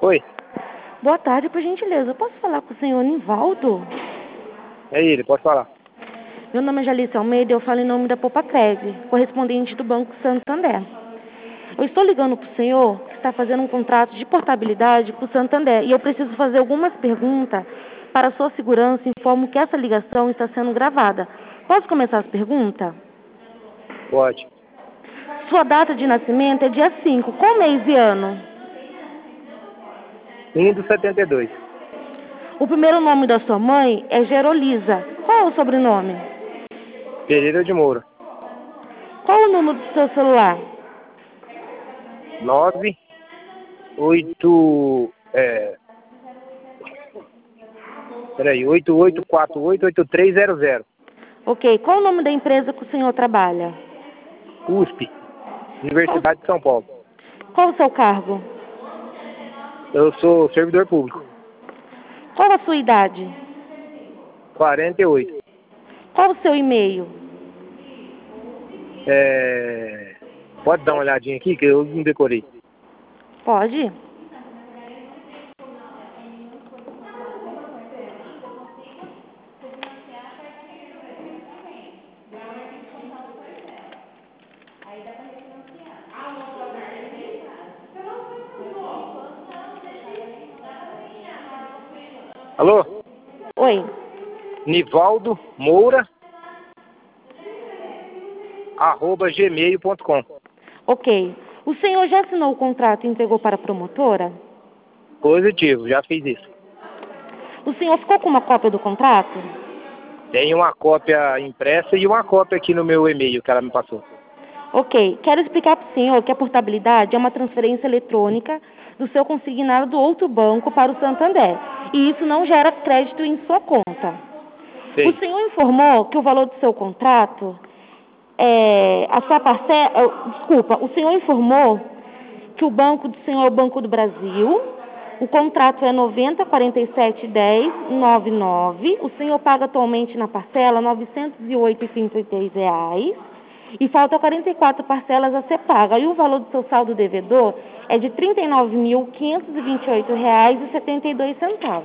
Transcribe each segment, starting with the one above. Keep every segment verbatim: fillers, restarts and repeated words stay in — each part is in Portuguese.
Oi. Boa tarde, por gentileza. Eu posso falar com o senhor Nivaldo? É ele, pode falar. Meu nome é Jalice Almeida e eu falo em nome da Popacred, correspondente do Banco Santander. Eu estou ligando para o senhor que está fazendo um contrato de portabilidade com o Santander e eu preciso fazer algumas perguntas para a sua segurança e informo que essa ligação está sendo gravada. Posso começar as perguntas? Pode. Sua data de nascimento é dia cinco. Qual mês e ano? um do setenta e dois. O primeiro nome da sua mãe é Gerolisa. Qual é o sobrenome? Pereira de Moura. Qual o número do seu celular? nove, oito, é... Peraí, oito oito quatro oito, oito três zero zero. Ok. Qual o nome da empresa que o senhor trabalha? U S P, Universidade de São Paulo. Qual o seu cargo? Eu sou servidor público. Qual a sua idade? quarenta e oito. Qual o seu e-mail? É... Pode dar uma olhadinha aqui que eu não decorei. Pode. Alô? Oi. Nivaldo Moura, arroba gmail ponto com. Ok. O senhor já assinou o contrato e entregou para a promotora? Positivo, já fiz isso. O senhor ficou com uma cópia do contrato? Tem uma cópia impressa e uma cópia aqui no meu e-mail que ela me passou. Ok. Quero explicar para o senhor que a portabilidade é uma transferência eletrônica do seu consignado do outro banco para o Santander. E isso não gera crédito em sua conta. Sei. O senhor informou que o valor do seu contrato, é, a sua parcela... Desculpa, o senhor informou que o banco do senhor é o Banco do Brasil, o contrato é noventa, quarenta e sete, dez, noventa e nove, o senhor paga atualmente na parcela novecentos e oito vírgula trinta e três reais e falta quarenta e quatro parcelas a ser paga. E o valor do seu saldo devedor é de trinta e nove mil, quinhentos e vinte e oito reais e setenta e dois centavos.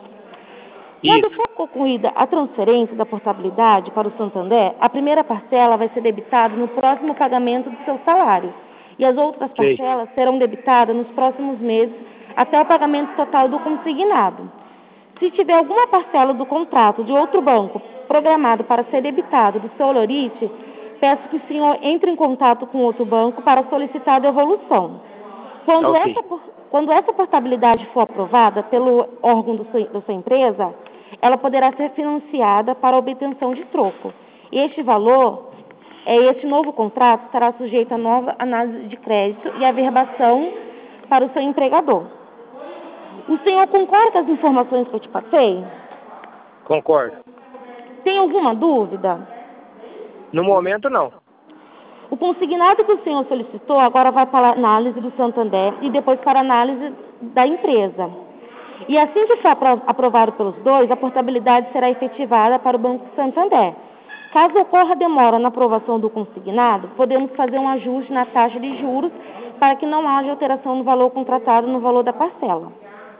Quando for concluída a transferência da portabilidade para o Santander, a primeira parcela vai ser debitada no próximo pagamento do seu salário e as outras Sei. parcelas serão debitadas nos próximos meses até o pagamento total do consignado. Se tiver alguma parcela do contrato de outro banco programado para ser debitado do seu Olorite, peço que o senhor entre em contato com outro banco para solicitar a devolução. Quando, Ok. essa, quando essa portabilidade for aprovada pelo órgão do seu, da sua empresa, ela poderá ser financiada para a obtenção de troco. E este valor, é, este novo contrato, estará sujeito a nova análise de crédito e averbação para o seu empregador. O senhor concorda com as informações que eu te passei? Concordo. Tem alguma dúvida? No momento, não. O consignado que o senhor solicitou agora vai para a análise do Santander e depois para a análise da empresa. E assim que for aprovado pelos dois, a portabilidade será efetivada para o Banco Santander. Caso ocorra demora na aprovação do consignado, podemos fazer um ajuste na taxa de juros para que não haja alteração no valor contratado no valor da parcela.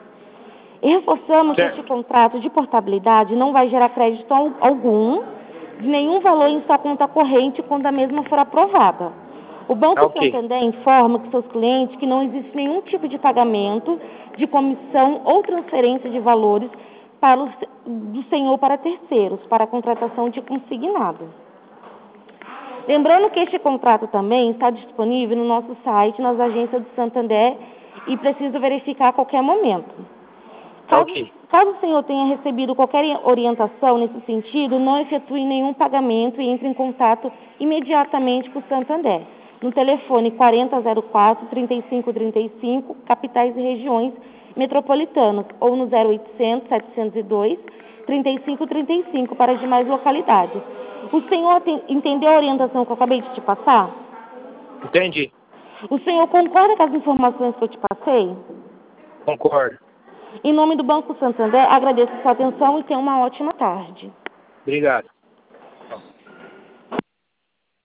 E reforçamos que este contrato de portabilidade não vai gerar crédito algum de nenhum valor em sua conta corrente quando a mesma for aprovada. O Banco Ok. Santander informa que seus clientes que não existe nenhum tipo de pagamento de comissão ou transferência de valores para o, do senhor para terceiros, para a contratação de consignado. Lembrando que este contrato também está disponível no nosso site, nas agências do Santander e precisa verificar a qualquer momento. Caso, Ok. caso o senhor tenha recebido qualquer orientação nesse sentido, não efetue nenhum pagamento e entre em contato imediatamente com o Santander. No telefone quarenta zero quatro, trinta e cinco trinta e cinco, capitais e regiões metropolitanas, ou no zero oitocentos, setecentos e dois, trinta e cinco trinta e cinco para as demais localidades. O senhor tem, entendeu a orientação que eu acabei de te passar? Entendi. O senhor concorda com as informações que eu te passei? Concordo. Em nome do Banco Santander, agradeço a sua atenção e tenha uma ótima tarde. Obrigado.